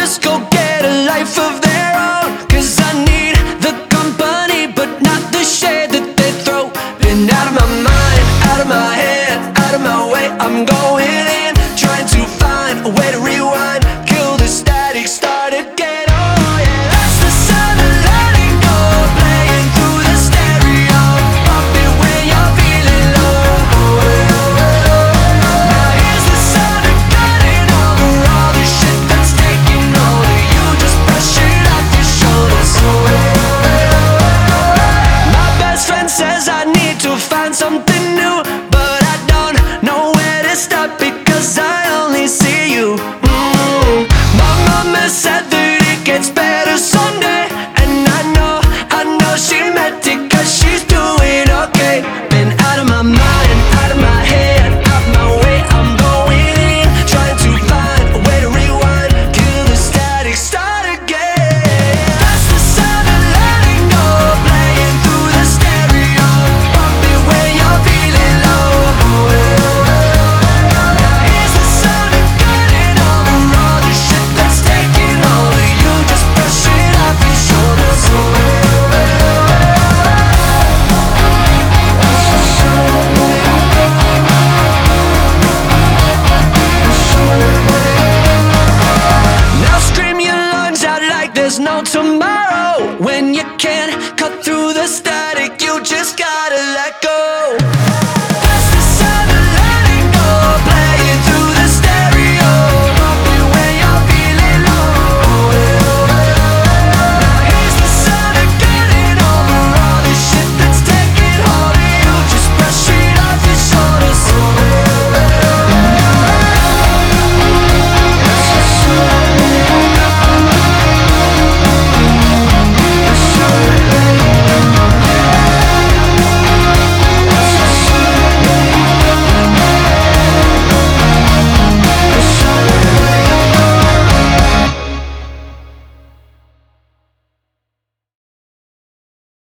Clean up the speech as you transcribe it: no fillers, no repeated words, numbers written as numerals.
just go get a life of their own. Cause I need the company, but not the shade that they throw. Been out of my mind, out of my head, out of my way. I'm going in, trying to find a way to rewind.